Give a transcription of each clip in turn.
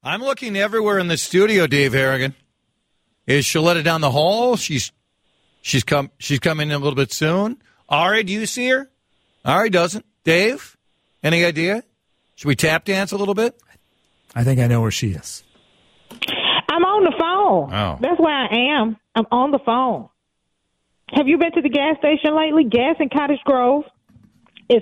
I'm looking everywhere in the studio, Dave Harrigan. Is Shaletta down the hall? She's coming in a little bit soon. Ari, do you see her? Ari doesn't. Dave, any idea? Should we tap dance a little bit? I think I know where she is. I'm on the phone. Oh. That's where I am. I'm on the phone. Have you been to the gas station lately? Gas in Cottage Grove is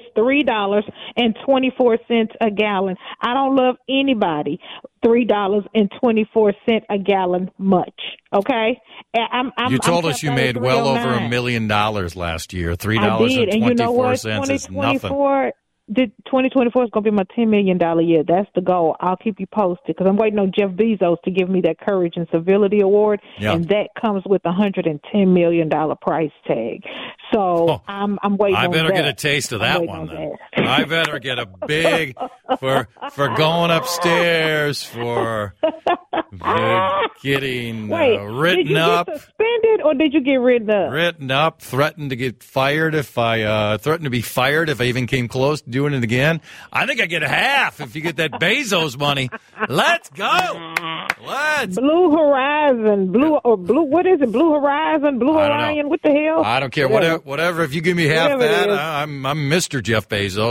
$3.24 a gallon. I don't love anybody $3.24 a gallon much. Okay, you told us you made well over $1 million last year. $3.24 is nothing. 2024 is going to be my $10 million year. That's the goal. I'll keep you posted because I'm waiting on Jeff Bezos to give me that Courage and Civility Award, and that comes with a $110 million price tag. So I'm waiting. I better on that. get a taste of that one. Then. I better get a big for going upstairs for getting written up. Did you get suspended or did you get written up? Written up, threatened to get fired if I threatened to be fired if I even came close to doing it again. I think I get a half if you get that Bezos money. Let's go. Blue Horizon, Blue. What is it? Blue Horizon, Blue Orion. What the hell? I don't care. Whatever. If you give me half that, I'm Mr. Jeff Bezos.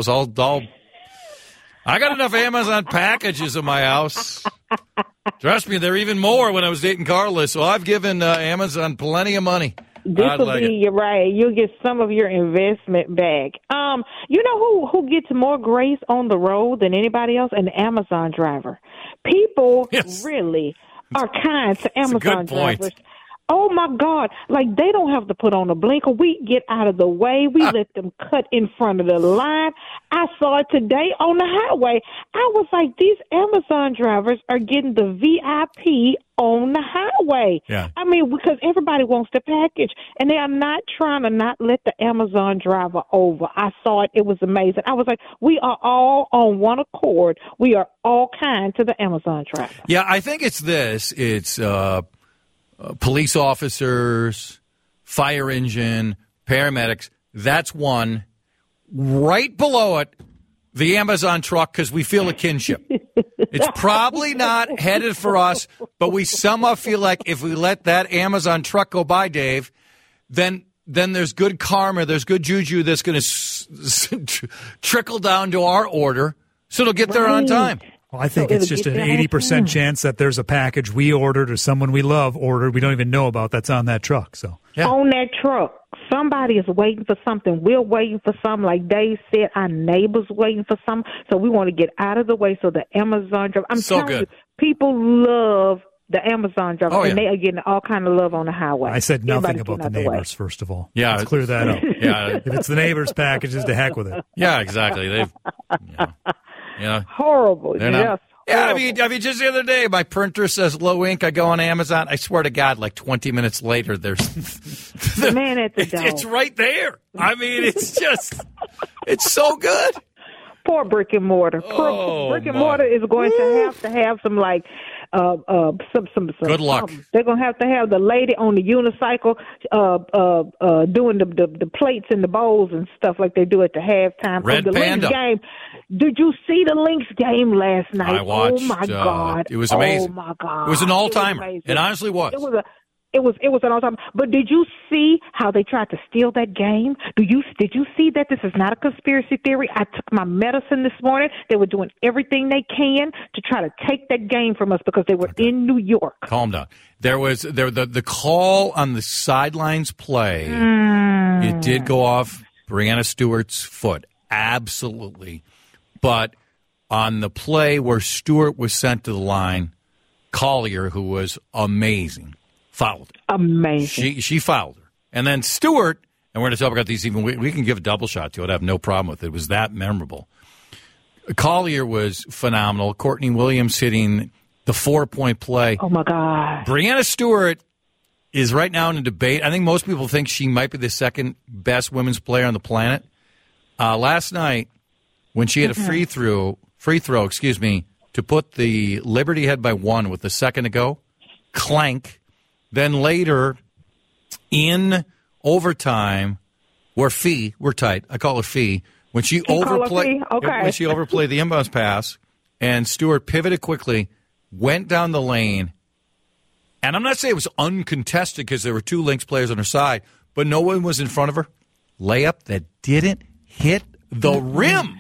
I got enough Amazon packages in my house. Trust me, there are even more when I was dating Carla, so I've given Amazon plenty of money. You're right. You'll get some of your investment back. You know who gets more grace on the road than anybody else? An Amazon driver. People really are kind to Amazon drivers. Oh, my God. Like, they don't have to put on a blinker. We get out of the way. We let them cut in front of the line. I saw it today on the highway. I was like, these Amazon drivers are getting the VIP on the highway. Yeah. I mean, because everybody wants the package, and they are not trying to not let the Amazon driver over. I saw it. It was amazing. I was like, we are all on one accord. We are all kind to the Amazon driver. Yeah, I think it's this. It's police officers, fire engine, paramedics. That's one. Right below it, the Amazon truck, because we feel a kinship. It's probably not headed for us, but we somehow feel like if we let that Amazon truck go by, Dave, then there's good karma, there's good juju that's going to trickle down to our order, so it'll get there on time. Well, I think it's just an 80% chance that there's a package we ordered or someone we love ordered we don't even know about that's on that truck. So on that truck, somebody is waiting for something. We're waiting for something. Like Dave said, our neighbor's waiting for something. So we want to get out of the way so the Amazon driver. I'm telling you, people love the Amazon driver, and they are getting all kind of love on the highway. I said nothing about the neighbors, first of all. Yeah, let's clear that up. Yeah, if it's the neighbor's packages, to heck with it. Yeah, exactly. Horrible. Yeah, I mean, just the other day, my printer says low ink. I go on Amazon. I swear to God, like 20 minutes later, there's the man at the door. It's right there. I mean, it's so good. Poor brick and mortar. Brick and mortar is going to have some like some good luck. They're going to have the lady on the unicycle doing the plates and the bowls and stuff like they do at the halftime. Red the Panda. Lynx game. Did you see the Lynx game last night? I watched. Oh my God! It was amazing. Oh my God! It was an all-timer. It honestly was. It was an all-time. But did you see how they tried to steal that game? Did you see that this is not a conspiracy theory? I took my medicine this morning. They were doing everything they can to try to take that game from us because they were in New York. Calm down. There was the call on the sidelines play. It did go off Breanna Stewart's foot. Absolutely. But on the play where Stewart was sent to the line, Collier, who was amazing, fouled her. Amazing. She fouled her. And then Stewart, and we're going to talk about these even, we can give a double shot to it. I have no problem with it. It was that memorable. Collier was phenomenal. Courtney Williams hitting the 4-point play. Oh, my God. Breanna Stewart is right now in a debate. I think most people think she might be the second best women's player on the planet. Last night, when she had a free throw, to put the Liberty ahead by 1 with a second to go, clank. Then later, in overtime, we're tight. I call her Fee. When she overplayed the inbounds pass, and Stewart pivoted quickly, went down the lane, and I'm not saying it was uncontested because there were two Lynx players on her side, but no one was in front of her. Layup that didn't hit the rim.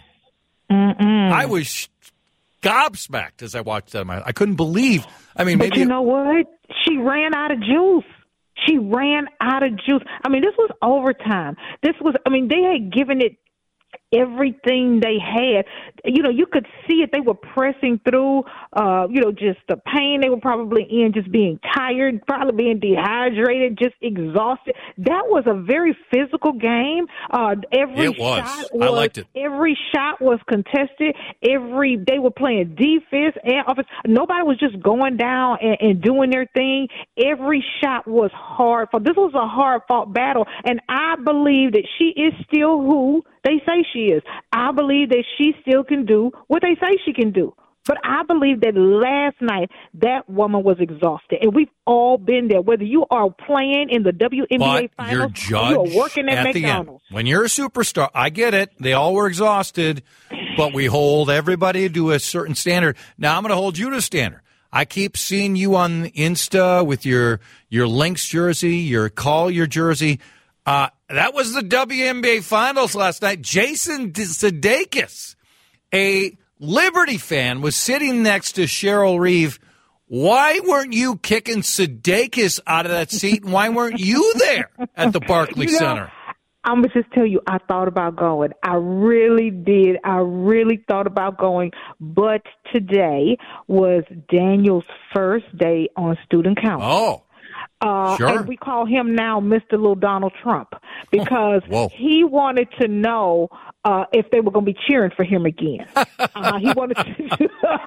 I was gobsmacked as I watched that. I couldn't believe. I mean, but you know what? She ran out of juice. She ran out of juice. I mean, this was overtime. They had given it everything they had. You could see it. They were pressing through, just the pain they were probably in, just being tired, probably being dehydrated, just exhausted. That was a very physical game. It was. I liked it. Every shot was contested. They were playing defense and offense. Nobody was just going down and doing their thing. Every shot was hard fought. This was a hard fought battle, and I believe that she is still who they say she is. I believe that she still can do what they say she can do. But I believe that last night that woman was exhausted, and we've all been there. Whether you are playing in the WNBA finals, or you are working at McDonald's. When you're a superstar, I get it. They all were exhausted, but we hold everybody to a certain standard. Now I'm going to hold you to a standard. I keep seeing you on Insta with your Lynx jersey, your Collier jersey. That was the WNBA Finals last night. Jason Sudeikis, a Liberty fan, was sitting next to Cheryl Reeve. Why weren't you kicking Sudeikis out of that seat, and why weren't you there at the Barclays Center? I'm going to just tell you, I thought about going. I really did. I really thought about going. But today was Daniel's first day on student council. Oh. Sure. And we call him now Mr. Little Donald Trump because he wanted to know if they were going to be cheering for him again. He wanted to.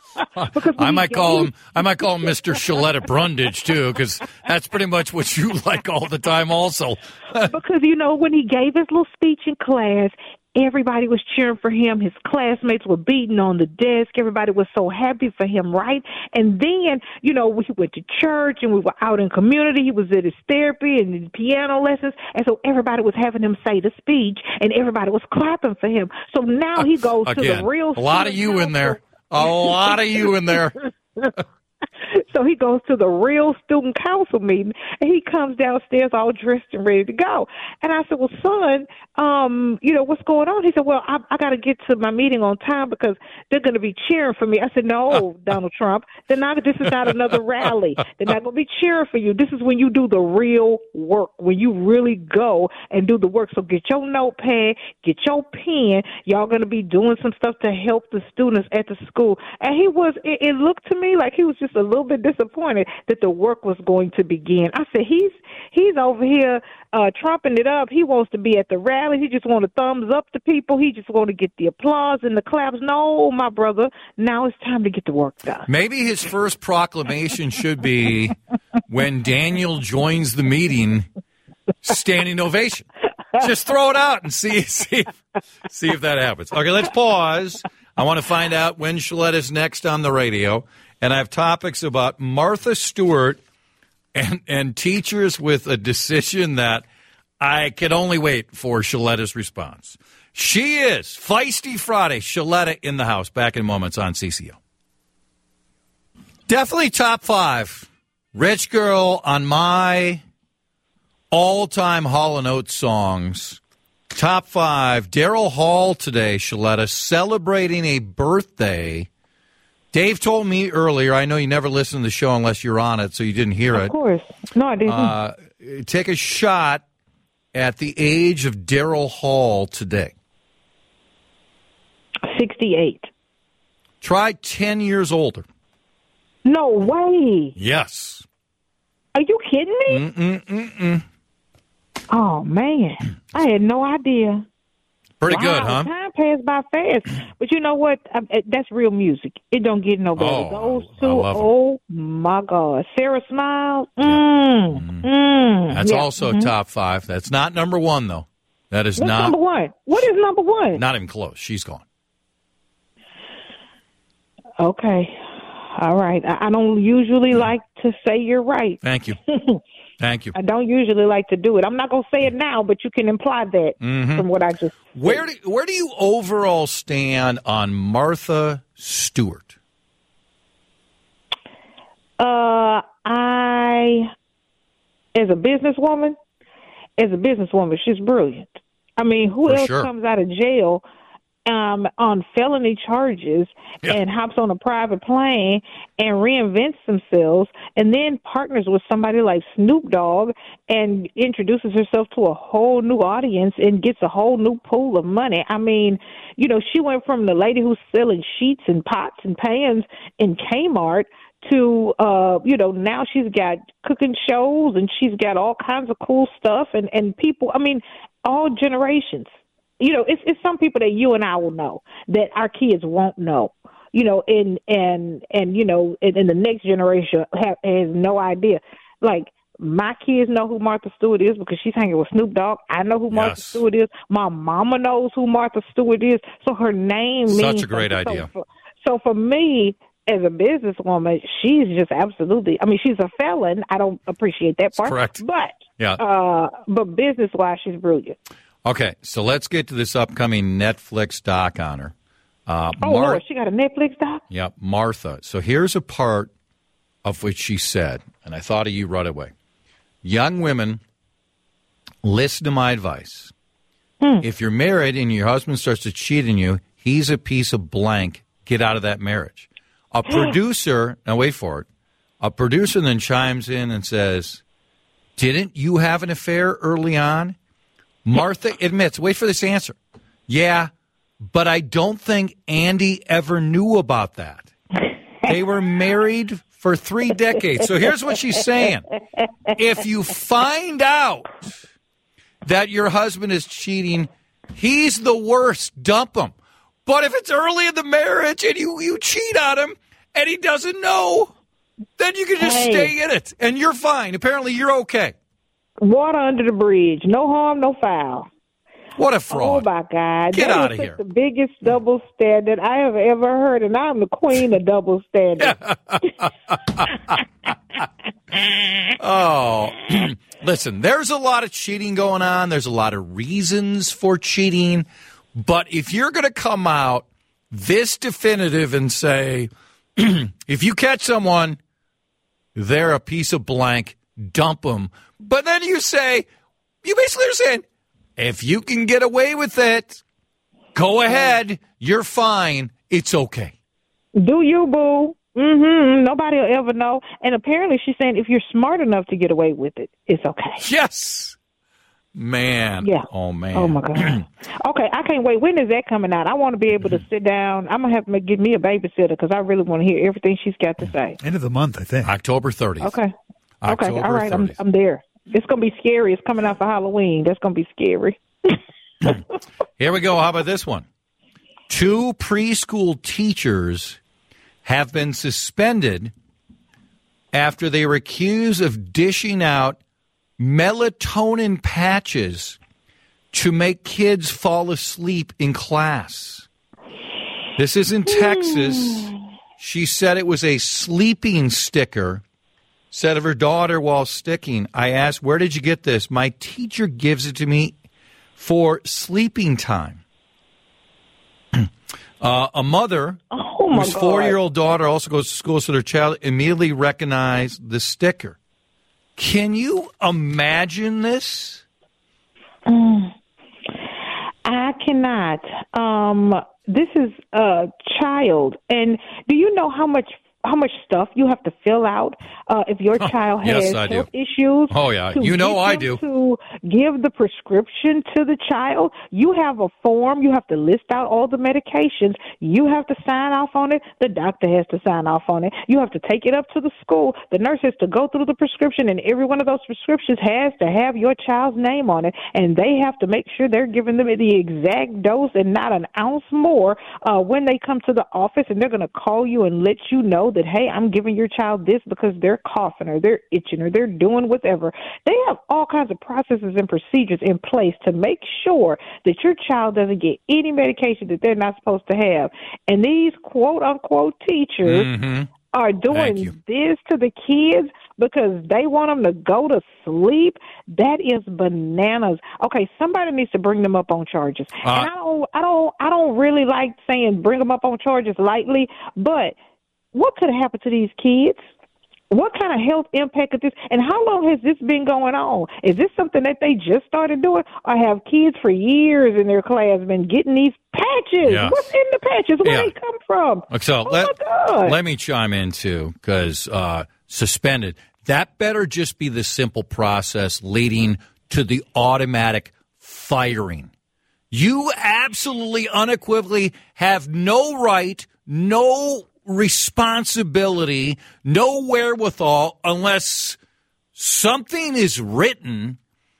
I might call him Mr. Shaletta Brundage too, because that's pretty much what you like all the time, also. Because when he gave his little speech in class, everybody was cheering for him. His classmates were beating on the desk. Everybody was so happy for him, right? And then, we went to church and we were out in community. He was at his therapy and his piano lessons. And so everybody was having him say the speech and everybody was clapping for him. So now he goes to the real A lot of you in there. A lot of you in there. So he goes to the real student council meeting, and he comes downstairs all dressed and ready to go. And I said, well, son, what's going on? He said, well, I got to get to my meeting on time because they're going to be cheering for me. I said, no, Donald Trump, this is not another rally. They're not going to be cheering for you. This is when you do the real work, when you really go and do the work. So get your notepad, get your pen. Y'all going to be doing some stuff to help the students at the school. And it looked to me like he was just a little bit disappointed that the work was going to begin. I said, he's over here trumping it up. He wants to be at the rally. He just wants to thumbs up to people. He just want to get the applause and the claps. No, my brother, now it's time to get the work done. Maybe his first proclamation should be when Daniel joins the meeting, standing ovation. Just throw it out and see if that happens. Okay, let's pause. I want to find out when Shaletta's next on the radio. And I have topics about Martha Stewart and teachers with a decision that I can only wait for Shaletta's response. She is Feisty Friday. Shaletta in the house. Back in moments on CCO. Definitely top 5. Rich Girl on my all-time Hall & Oates songs. Top 5. Daryl Hall today, Shaletta, celebrating a birthday. Dave told me earlier, I know you never listen to the show unless you're on it, so you didn't hear it. Of course. No, I didn't. Take a shot at the age of Daryl Hall today. 68. Try 10 years older. No way. Yes. Are you kidding me? Oh, man. I had no idea. Pretty good, huh? Time passed by fast. But you know what? That's real music. It don't get no better. Those two, my God. Sarah Smiles. That's also top 5. That's not number 1, though. That is not. Number 1? What is number 1? Not even close. She's gone. Okay. All right. I don't usually like to say you're right. Thank you. Thank you. I don't usually like to do it. I'm not going to say it now, but you can imply that from what I just said. Where do you overall stand on Martha Stewart? As a businesswoman, she's brilliant. I mean, who else comes out of jail on felony charges and hops on a private plane and reinvents themselves and then partners with somebody like Snoop Dogg and introduces herself to a whole new audience and gets a whole new pool of money? I mean, you know, she went from the lady who's selling sheets and pots and pans in Kmart to, you know, now she's got cooking shows and she's got all kinds of cool stuff and people, I mean, all generations. You know, it's some people that you and I will know that our kids won't know. You know, and you know, and the next generation has no idea. Like my kids know who Martha Stewart is because she's hanging with Snoop Dogg. I know who Martha Stewart is. My mama knows who Martha Stewart is. So her name means such a great idea. So for me, as a businesswoman, she's just absolutely. I mean, she's a felon. I don't appreciate that part. Correct. But business-wise, she's brilliant. Okay, so let's get to this upcoming Netflix doc on her. Lord, she got a Netflix doc? Yeah, Martha. So here's a part of which she said, and I thought of you right away. Young women, listen to my advice. If you're married and your husband starts to cheat on you, he's a piece of blank. Get out of that marriage. A producer, now wait for it, a producer then chimes in and says, didn't you have an affair early on? Martha admits, wait for this answer. Yeah, but I don't think Andy ever knew about that. They were married for 3 decades. So here's what she's saying. If you find out that your husband is cheating, he's the worst. Dump him. But if it's early in the marriage and you cheat on him and he doesn't know, then you can just stay in it and you're fine. Apparently you're okay. Water under the bridge. No harm, no foul. What a fraud. Oh, my God. Get out of here. The biggest double standard I have ever heard, and I'm the queen of double standard. Oh, listen, there's a lot of cheating going on. There's a lot of reasons for cheating. But if you're going to come out this definitive and say, if you catch someone, they're a piece of blank, dump them. But then you say, you basically are saying, if you can get away with it, go ahead. You're fine. It's okay. Do you, boo? Nobody will ever know. And apparently she's saying if you're smart enough to get away with it, it's okay. Yes. Man. Yeah. Oh, man. Oh, my God. Okay, I can't wait. When is that coming out? I want to be able to sit down. I'm going to have to get me a babysitter because I really want to hear everything she's got to say. End of the month, I think. October 30th. Okay. October all right. 30th. I'm there. It's going to be scary. It's coming out for Halloween. That's going to be scary. Here we go. How about this one? 2 preschool teachers have been suspended after they were accused of dishing out melatonin patches to make kids fall asleep in class. This is in Texas. She said it was a sleeping sticker. Said of her daughter while sticking, I asked, where did you get this? My teacher gives it to me for sleeping time. A mother whose 4-year-old daughter also goes to school, so their child immediately recognized the sticker. Can you imagine this? I cannot. This is a child. And do you know how much stuff you have to fill out if your child has health issues? Oh, yeah. You know I do. To give the prescription to the child, you have a form. You have to list out all the medications. You have to sign off on it. The doctor has to sign off on it. You have to take it up to the school. The nurse has to go through the prescription, and every one of those prescriptions has to have your child's name on it, and they have to make sure they're giving them the exact dose and not an ounce more when they come to the office, and they're going to call you and let you know that, hey, I'm giving your child this because they're coughing or they're itching or they're doing whatever. They have all kinds of processes and procedures in place to make sure that your child doesn't get any medication that they're not supposed to have. And these quote-unquote teachers are doing this to the kids because they want them to go to sleep. That is bananas. Okay, somebody needs to bring them up on charges. And I don't really like saying bring them up on charges lightly, but what could have happened to these kids? What kind of health impact is this? And how long has this been going on? Is this something that they just started doing? Or have kids for years in their class been getting these patches? Yes. What's in the patches? Where they come from? So my God. let me chime in, too, because suspended. That better just be the simple process leading to the automatic firing. You absolutely, unequivocally have no right, no responsibility, no wherewithal, unless something is written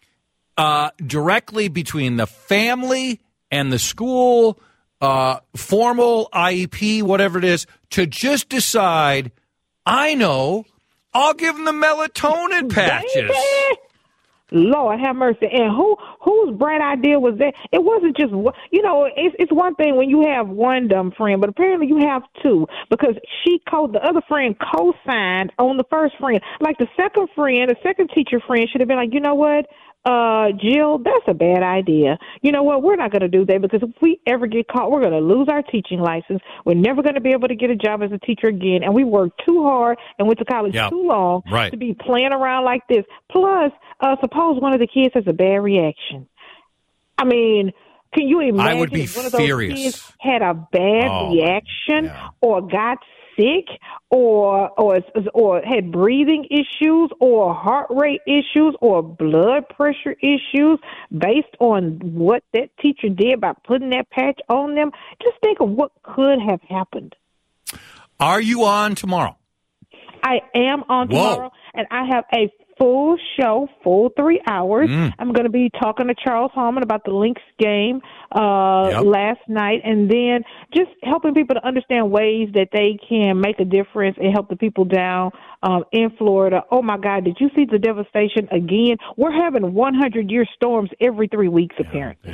directly between the family and the school, formal IEP, whatever it is, to just decide, I know, I'll give them the melatonin patches. Baby. Lord have mercy. And whose bright idea was that? It wasn't just, it's one thing when you have one dumb friend, but apparently you have two, because the other friend co-signed on the first friend. Like the second teacher friend should have been like, you know what? Jill, that's a bad idea. You know what? We're not going to do that, because if we ever get caught, we're going to lose our teaching license. We're never going to be able to get a job as a teacher again. And we worked too hard and went to college too long to be playing around like this. Plus, suppose one of the kids has a bad reaction. I mean, can you imagine I would be if one of those furious. kids had a bad reaction or got sick or had breathing issues or heart rate issues or blood pressure issues based on what that teacher did by putting that patch on them? Just think of what could have happened. Are you on tomorrow? I am on tomorrow, and I have a full show, full 3 hours. I'm going to be talking to Charles Harmon about the Lynx game last night, and then just helping people to understand ways that they can make a difference and help the people down in Florida. Oh, my God, did you see the devastation again? We're having 100-year storms every 3 weeks, apparently.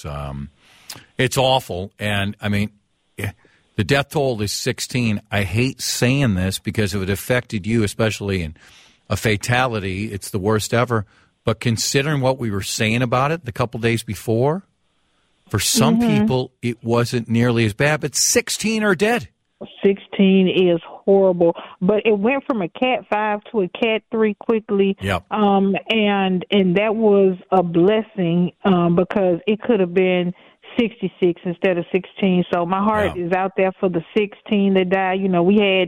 It's awful, and, I mean, the death toll is 16. I hate saying this because if it affected you, especially in a fatality, it's the worst ever. But considering what we were saying about it the couple days before, for some people, it wasn't nearly as bad. But 16 are dead. 16 is horrible. But it went from a Cat 5 to a Cat 3 quickly. Yep. And that was a blessing because it could have been 66 instead of 16. So my heart is out there for the 16 that died. You know, we had,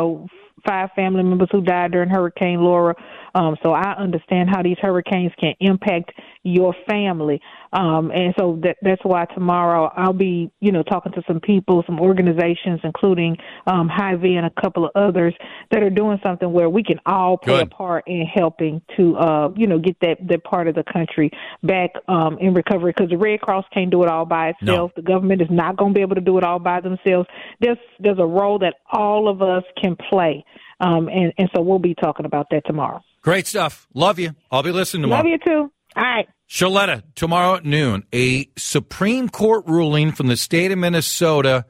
5 family members who died during Hurricane Laura. So I understand how these hurricanes can impact your family. And so that's why tomorrow I'll be, talking to some people, some organizations, including Hy-Vee and a couple of others that are doing something where we can all play a part in helping to, get that part of the country back in recovery, because the Red Cross can't do it all by itself. No. The government is not going to be able to do it all by themselves. There's a role that all of us can play. And so we'll be talking about that tomorrow. Great stuff. Love you. I'll be listening tomorrow. Love you too. All right. Shaletta, tomorrow at noon, a Supreme Court ruling from the state of Minnesota,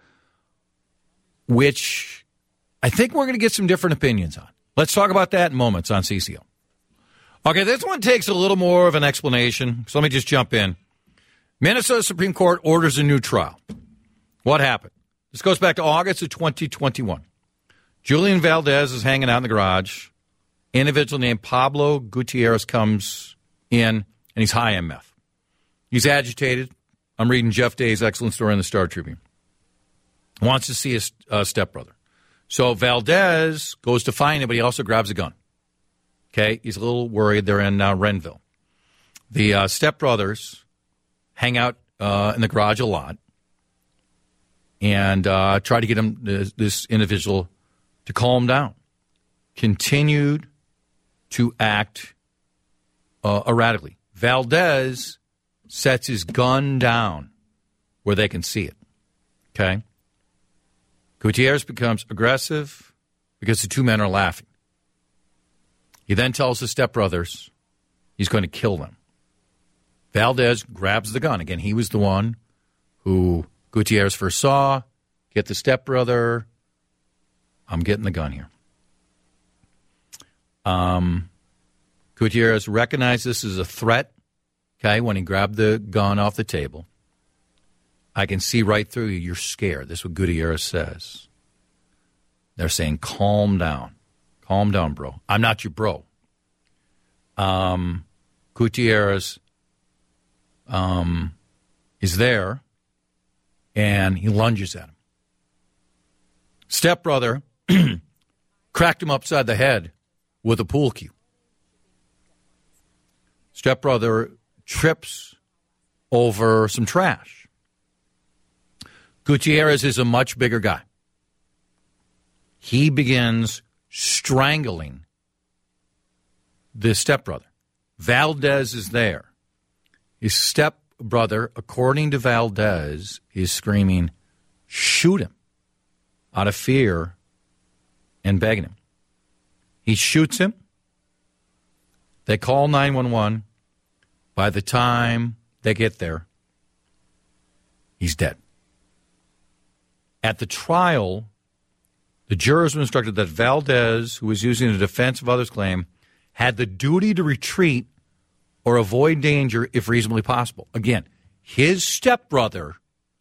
which I think we're going to get some different opinions on. Let's talk about that in moments on CCO. Okay, this one takes a little more of an explanation, so let me just jump in. Minnesota Supreme Court orders a new trial. What happened? This goes back to August of 2021. Julian Valdez is hanging out in the garage. Individual named Pablo Gutierrez comes in, and he's high on meth. He's agitated. I'm reading Jeff Day's excellent story in the Star Tribune. Wants to see his stepbrother. So Valdez goes to find him, but he also grabs a gun. Okay, he's a little worried. They're in Renville. The stepbrothers hang out in the garage a lot and try to get him, this individual, to calm down. Continued to act erratically. Valdez sets his gun down where they can see it. Okay? Gutierrez becomes aggressive because the two men are laughing. He then tells his stepbrothers he's going to kill them. Valdez grabs the gun. Again, he was the one who Gutierrez first saw. Get the stepbrother. I'm getting the gun here. Gutierrez recognized this as a threat, okay, when he grabbed the gun off the table. I can see right through you. You're scared. This is what Gutierrez says. They're saying, calm down. Calm down, bro. I'm not your bro. Gutierrez is there, and he lunges at him. Stepbrother cracked him upside the head with a pool cue. Stepbrother trips over some trash. Gutierrez is a much bigger guy. He begins strangling the stepbrother. Valdez is there. His stepbrother, according to Valdez, is screaming, shoot him, out of fear and begging him. He shoots him. They call 911. By the time they get there, he's dead. At the trial, the jurors were instructed that Valdez, who was using a defense of others' claim, had the duty to retreat or avoid danger if reasonably possible. Again, his stepbrother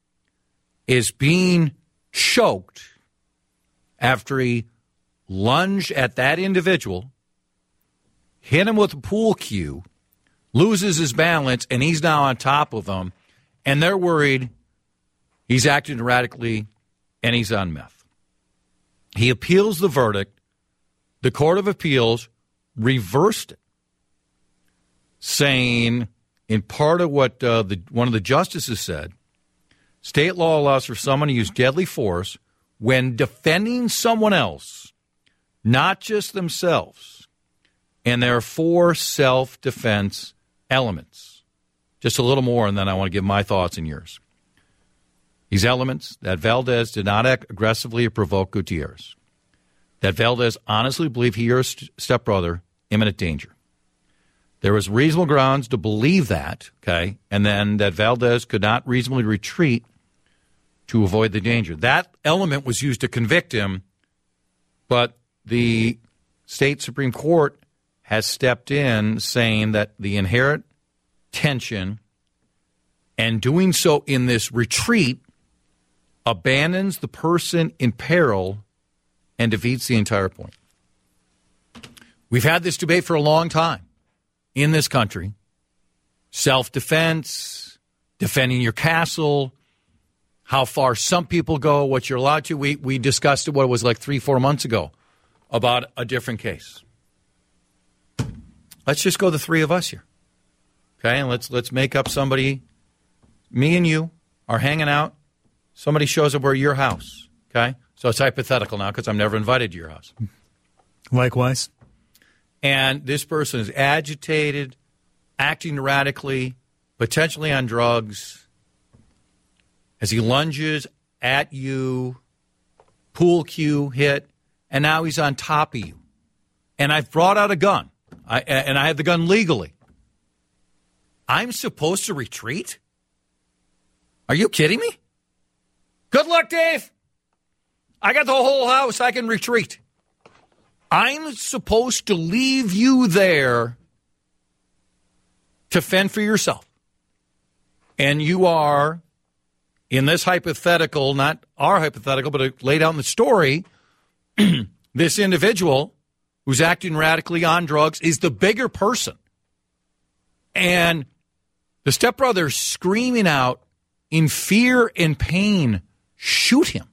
is being choked after he lunged at that individual, hit him with a pool cue, loses his balance, and he's now on top of him, and they're worried he's acting erratically and he's on meth. He appeals the verdict. The Court of Appeals reversed it, saying, in part of what one of the justices said, state law allows for someone to use deadly force when defending someone else, not just themselves. And there are 4 self-defense elements. Just a little more, and then I want to give my thoughts and yours. These elements: that Valdez did not act aggressively or provoke Gutierrez. That Valdez honestly believed he or his stepbrother imminent danger. There was reasonable grounds to believe that, okay, and then that Valdez could not reasonably retreat to avoid the danger. That element was used to convict him, but the state Supreme Court has stepped in saying that the inherent tension and doing so in this retreat abandons the person in peril and defeats the entire point. We've had this debate for a long time in this country. Self-defense, defending your castle, how far some people go, what you're allowed to. We discussed it, what it was like 3-4 months ago, about a different case. Let's just go the 3 of us here. Okay, and let's make up somebody. Me and you are hanging out. Somebody shows up at your house. Okay, so it's hypothetical now because I'm never invited to your house. Likewise. And this person is agitated, acting erratically, potentially on drugs. As he lunges at you, pool cue hit, and now he's on top of you. And I've brought out a gun, and I have the gun legally. I'm supposed to retreat? Are you kidding me? Good luck, Dave. I got the whole house. I can retreat. I'm supposed to leave you there to fend for yourself. And you are, in this hypothetical, not our hypothetical, but laid out in the story, this individual who's acting radically on drugs is the bigger person. And the stepbrother screaming out in fear and pain, shoot him.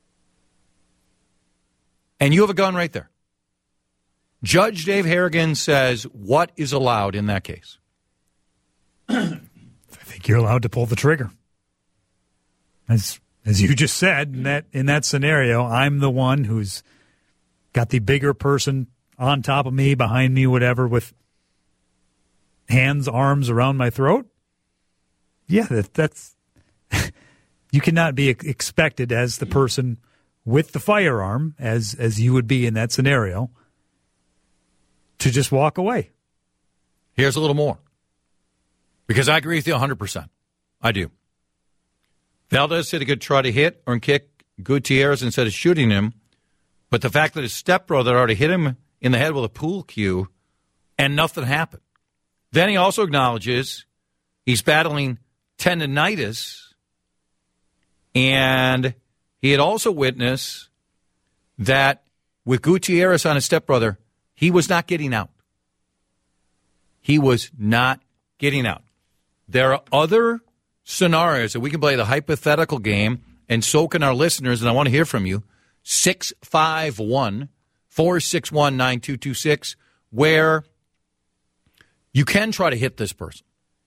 And you have a gun right there. Judge Dave Harrigan says, what is allowed in that case? I think you're allowed to pull the trigger. As you just said, in that scenario, I'm the one who's got the bigger person on top of me, behind me, whatever, with hands, arms around my throat. Yeah, that's you cannot be expected as the person with the firearm, as you would be in that scenario, to just walk away. Here's a little more. Because I agree with you 100%. I do. Valdez said he could try to hit or kick Gutierrez instead of shooting him, but the fact that his stepbrother already hit him in the head with a pool cue and nothing happened. Then he also acknowledges he's battling tendinitis, and he had also witnessed that with Gutierrez on his stepbrother, he was not getting out. He was not getting out. There are other scenarios that we can play the hypothetical game, and so can our listeners, and I want to hear from you. 651-461-9226, where you can try to hit this person.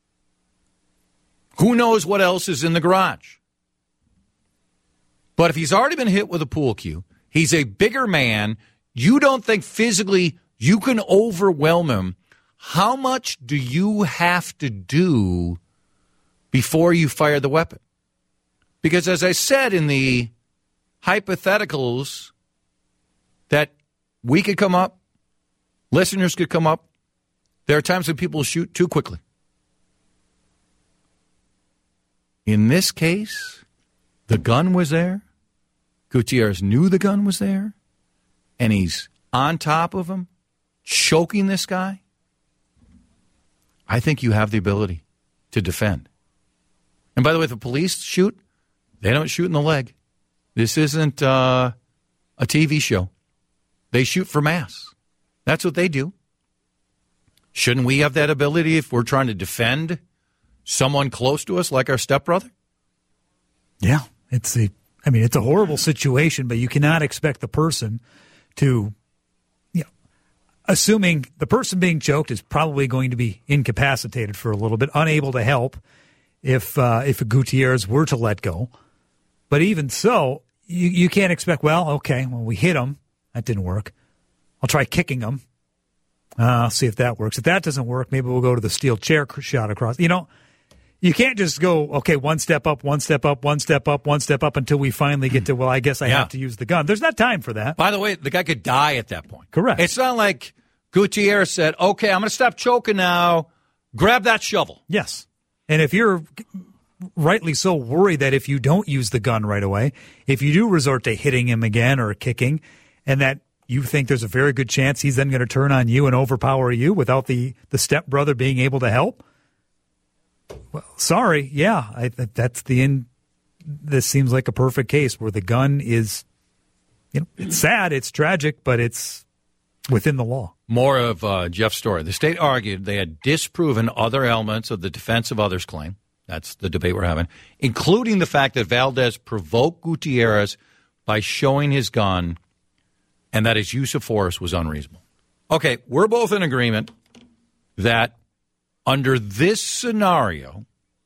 Who knows what else is in the garage? But if he's already been hit with a pool cue, he's a bigger man, you don't think physically you can overwhelm him. How much do you have to do before you fire the weapon? Because as I said in the hypotheticals that we could come up, listeners could come up, there are times when people shoot too quickly. In this case, the gun was there. Gutierrez knew the gun was there. And he's on top of him, choking this guy. I think you have the ability to defend. And by the way, if the police shoot, they don't shoot in the leg. This isn't a TV show. They shoot for mass. That's what they do. Shouldn't we have that ability if we're trying to defend someone close to us like our stepbrother? Yeah, it's a horrible situation, but you cannot expect the person to, assuming the person being choked is probably going to be incapacitated for a little bit, unable to help if a Gutierrez were to let go. But even so, you can't expect, we hit him. That didn't work. I'll try kicking him. I'll see if that works. If that doesn't work, maybe we'll go to the steel chair shot across. You can't just go, one step up, one step up, one step up, one step up until we finally get to, I guess I have to use the gun. There's not time for that. By the way, the guy could die at that point. Correct. It's not like Gutierrez said, okay, I'm going to stop choking now. Grab that shovel. Yes. And if you're rightly so worried that if you don't use the gun right away, if you do resort to hitting him again or kicking, and that you think there's a very good chance he's then going to turn on you and overpower you without the stepbrother being able to help, well, sorry. Yeah, that's the end. This seems like a perfect case where the gun is, it's sad, it's tragic, but it's within the law. More of Jeff's story. The state argued they had disproven other elements of the defense of others claim. That's the debate we're having, including the fact that Valdez provoked Gutierrez by showing his gun and that his use of force was unreasonable. Okay, we're both in agreement that under this scenario,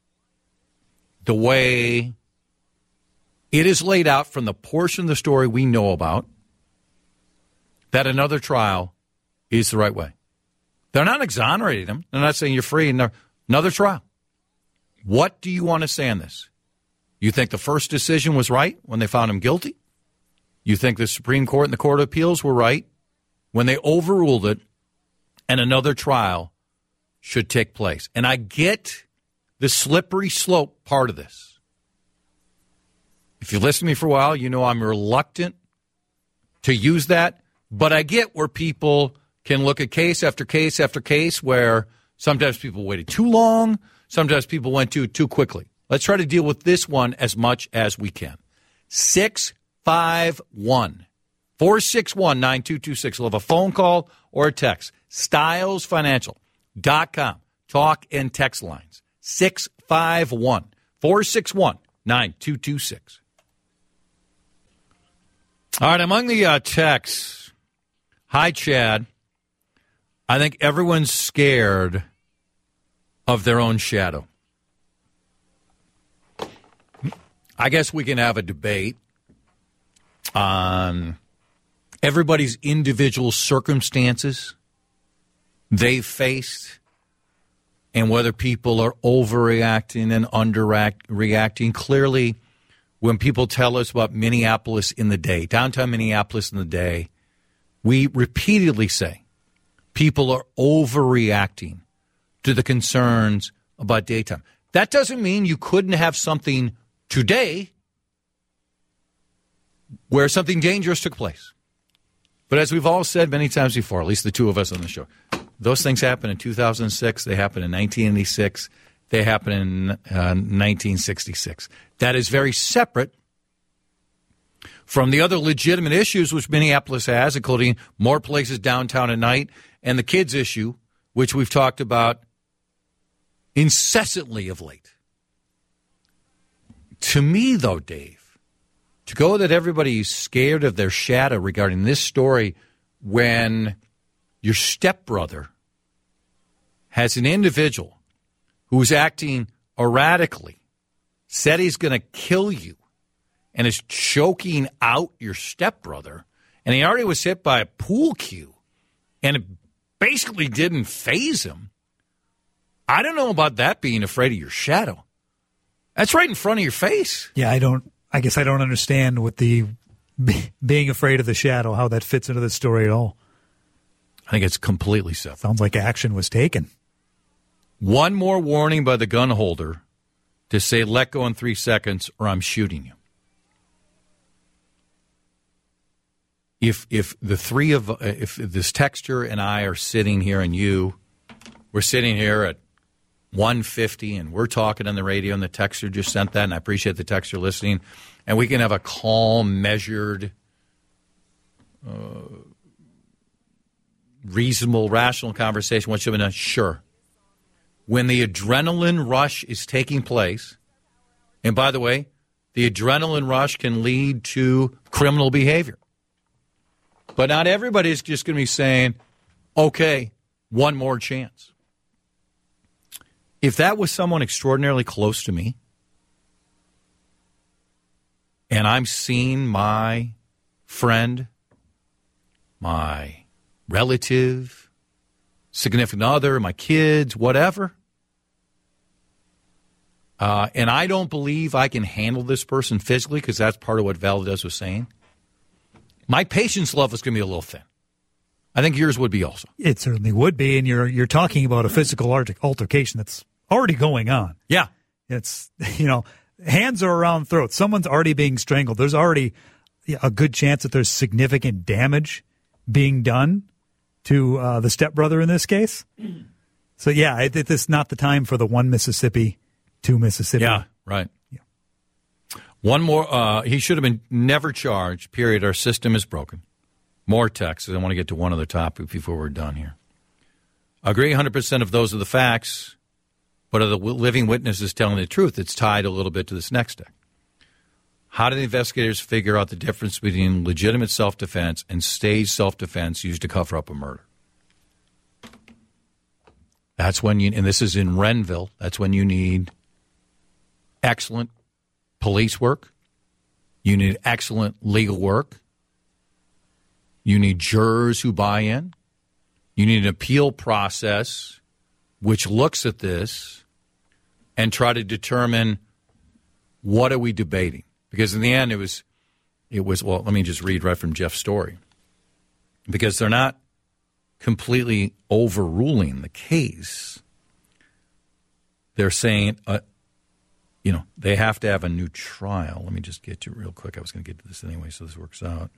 the way it is laid out from the portion of the story we know about, that another trial is the right way. They're not exonerating him. They're not saying you're free. Another trial. What do you want to say on this? You think the first decision was right when they found him guilty? You think the Supreme Court and the Court of Appeals were right when they overruled it, and another trial should take place? And I get the slippery slope part of this. If you listen to me for a while, you know I'm reluctant to use that, but I get where people can look at case after case after case where sometimes people waited too long, sometimes people went too quickly. Let's try to deal with this one as much as we can. 651-461-9226. We'll have a phone call or a text. StylesFinancial.com. Talk and text lines. 651-461-9226. All right, among the texts, hi, Chad. I think everyone's scared of their own shadow. I guess we can have a debate on everybody's individual circumstances they've faced and whether people are overreacting and underreacting. Clearly, when people tell us about Minneapolis in the day, downtown Minneapolis in the day, we repeatedly say people are overreacting to the concerns about daytime. That doesn't mean you couldn't have something today where something dangerous took place. But as we've all said many times before, at least the two of us on the show, those things happened in 2006. They happened in 1986. They happened in 1966. That is very separate from the other legitimate issues which Minneapolis has, including more places downtown at night, and the kids issue, which we've talked about incessantly of late. To me, though, Dave, to go that everybody's scared of their shadow regarding this story when your stepbrother has an individual who's acting erratically, said he's going to kill you, and is choking out your stepbrother, and he already was hit by a pool cue, and it basically didn't faze him. I don't know about that being afraid of your shadow. That's right in front of your face. Yeah, I guess I don't understand what the being afraid of the shadow, how that fits into the story at all. I think it's completely separate. Sounds like action was taken. One more warning by the gun holder to say, let go in 3 seconds or I'm shooting you. If the three of, if this texter and I are sitting here and we're sitting here at 1:50 and we're talking on the radio and the texter just sent that, and I appreciate the texter listening, and we can have a calm, measured, reasonable, rational conversation. What should be done? Sure. When the adrenaline rush is taking place, and by the way, the adrenaline rush can lead to criminal behavior. But not everybody's just going to be saying, okay, one more chance. If that was someone extraordinarily close to me, and I'm seeing my friend, my relative, significant other, my kids, whatever, and I don't believe I can handle this person physically, because that's part of what Valdez was saying, my patience level is going to be a little thin. I think yours would be also. It certainly would be, and you're talking about a physical altercation that's already going on. Yeah. It's, hands are around throats. Someone's already being strangled. There's already a good chance that there's significant damage being done to the stepbrother in this case. So, yeah, this is not the time for the one Mississippi, two Mississippi. Yeah, right. Yeah. One more. He should have been never charged, period. Our system is broken. More texts. I want to get to one other topic before we're done here. Agree 100% of those are the facts, but are the living witnesses telling the truth? It's tied a little bit to this next deck. How did the investigators figure out the difference between legitimate self-defense and staged self-defense used to cover up a murder? That's when and this is in Renville, that's when you need excellent police work. You need excellent legal work. You need jurors who buy in. You need an appeal process which looks at this and try to determine what are we debating. Because in the end, it was well, let me just read right from Jeff's story. Because they're not completely overruling the case. They're saying, they have to have a new trial. Let me just get to it real quick. I was going to get to this anyway, so this works out.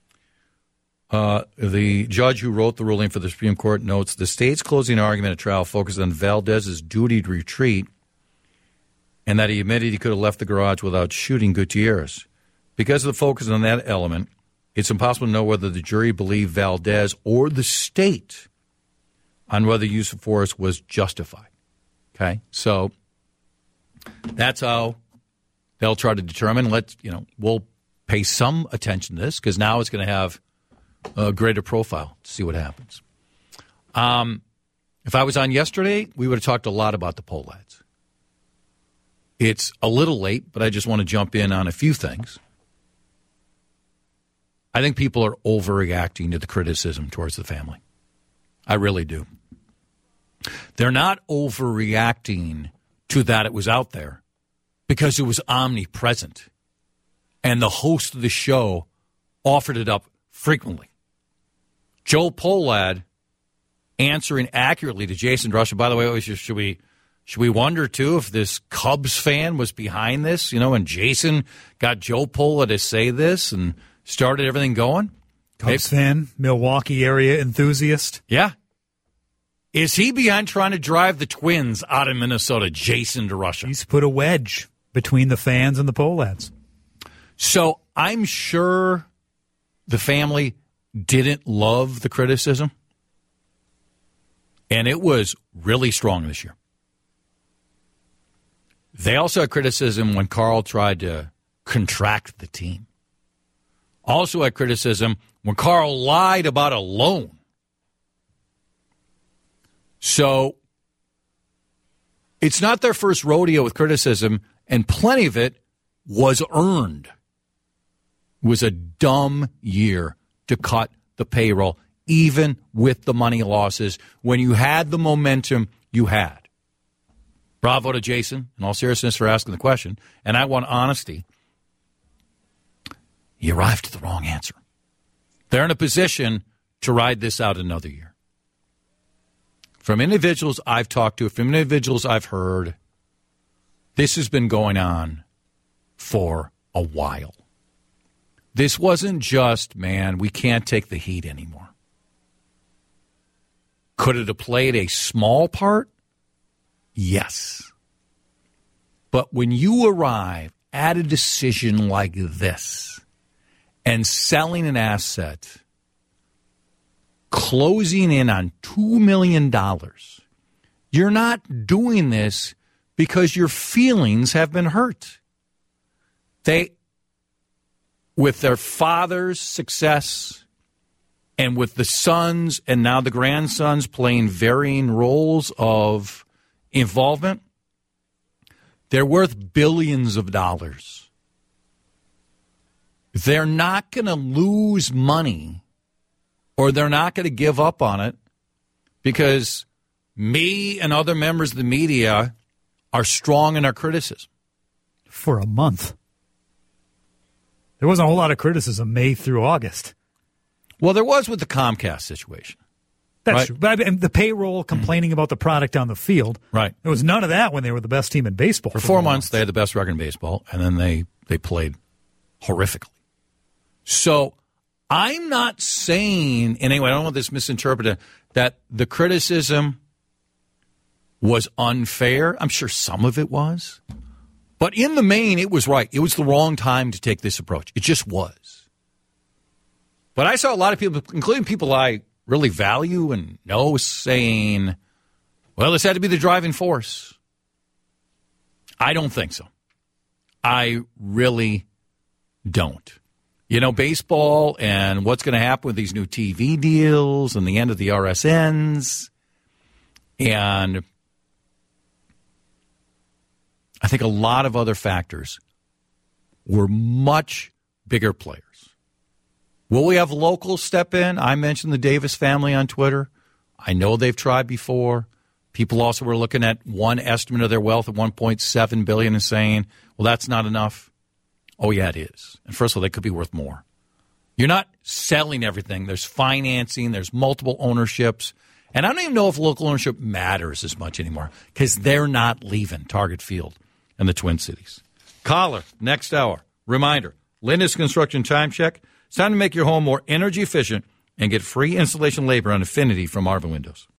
The judge who wrote the ruling for the Supreme Court notes the state's closing argument at trial focused on Valdez's duty to retreat and that he admitted he could have left the garage without shooting Gutierrez. Because of the focus on that element, it's impossible to know whether the jury believed Valdez or the state on whether use of force was justified. Okay? So that's how they'll try to determine. We'll pay some attention to this because now it's going to have a greater profile to see what happens. If I was on yesterday, we would have talked a lot about the poll ads. It's a little late, but I just want to jump in on a few things. I think people are overreacting to the criticism towards the family. I really do. They're not overreacting to that it was out there because it was omnipresent. And the host of the show offered it up frequently. Joe Pollad answering accurately to Jason DeRusha. By the way, should we wonder, too, if this Cubs fan was behind this, and Jason got Joe Pollad to say this and started everything going? Cubs fan, Milwaukee area enthusiast. Yeah. Is he behind trying to drive the Twins out of Minnesota, Jason DeRusha? He's put a wedge between the fans and the Pollads. So I'm sure the family didn't love the criticism, and it was really strong this year. They also had criticism when Carl tried to contract the team. Also had criticism when Carl lied about a loan. So it's not their first rodeo with criticism, and plenty of it was earned. It was a dumb year to cut the payroll, even with the money losses, when you had the momentum you had. Bravo to Jason, in all seriousness, for asking the question. And I want honesty. He arrived at the wrong answer. They're in a position to ride this out another year. From individuals I've talked to, from individuals I've heard, this has been going on for a while. This wasn't just, man, we can't take the heat anymore. Could it have played a small part? Yes. But when you arrive at a decision like this and selling an asset, closing in on $2 million, you're not doing this because your feelings have been hurt. They, with their father's success and with the sons and now the grandsons playing varying roles of involvement, they're worth billions of dollars. They're not going to lose money, or they're not going to give up on it because me and other members of the media are strong in our criticism. For a month. There wasn't a whole lot of criticism May through August. Well, there was with the Comcast situation. That's right? true. But the payroll complaining about the product on the field. Right. There was none of that when they were the best team in baseball. For 4 months, they had the best record in baseball, and then they played horrifically. So I'm not saying, and anyway, I don't want this misinterpreted, that the criticism was unfair. I'm sure some of it was. But in the main, it was right. It was the wrong time to take this approach. It just was. But I saw a lot of people, including people I really value and know, saying, well, this had to be the driving force. I don't think so. I really don't. You know, baseball and what's going to happen with these new TV deals and the end of the RSNs. And I think a lot of other factors were much bigger players. Will we have locals step in? I mentioned the Davis family on Twitter. I know they've tried before. People also were looking at one estimate of their wealth at $1.7 billion and saying, well, that's not enough. Oh, yeah, it is. And first of all, they could be worth more. You're not selling everything. There's financing. There's multiple ownerships. And I don't even know if local ownership matters as much anymore because they're not leaving Target Field and the Twin Cities. Caller, next hour. Reminder, Linda's Construction Time Check. It's time to make your home more energy efficient and get free installation labor on Affinity from Marvin Windows.